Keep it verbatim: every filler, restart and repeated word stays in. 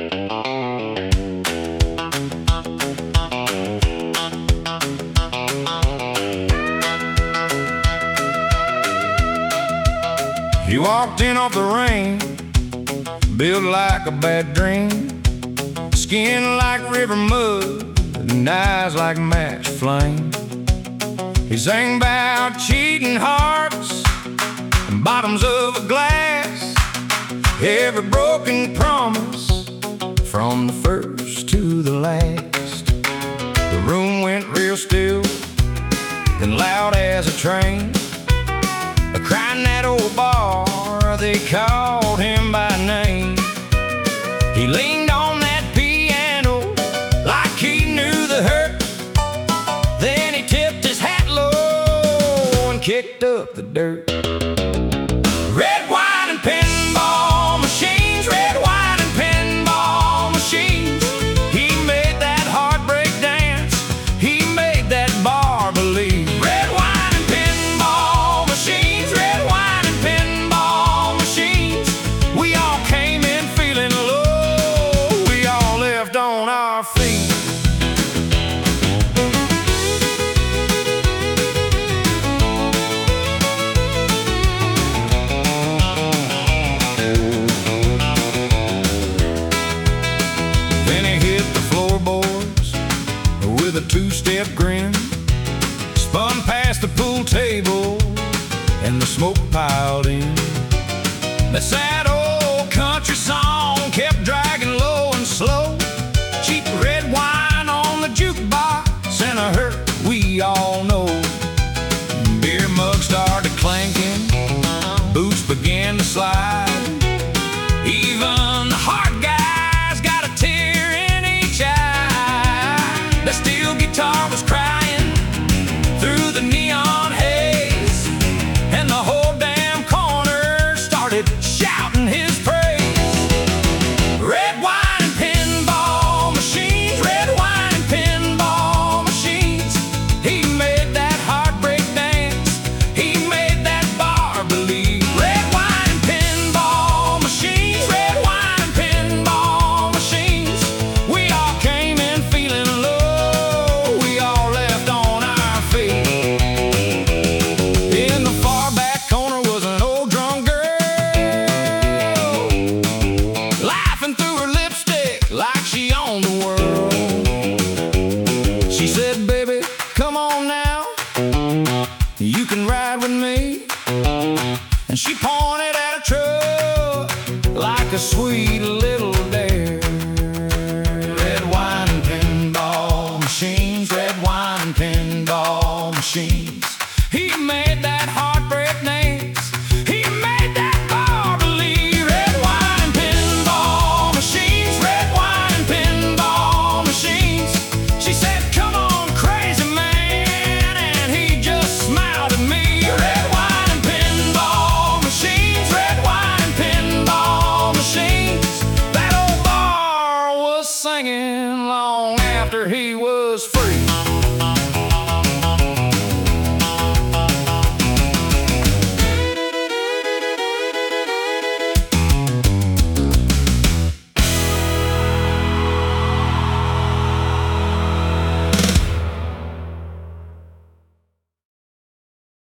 He walked in off the rain, built like a bad dream, skin like river mud and eyes like match flame. He sang about cheating hearts and bottoms of a glass, every broken promise from the first to the last. The room went real still and loud as a train, crying that old bar, they called him by name. He leaned on that piano like he knew the hurt, then he tipped his hat low and kicked up the dirt. Red wine and pinball machines, red wine and pinball machines. He made that heartbreak dance, he made that bar believe. Red wine and pinball machines, red wine and pinball machines. We all came in feeling low, we all left on our feet. Then he hit the floorboards with a two-step grin, spun past the pool table and the smoke piled in. The sound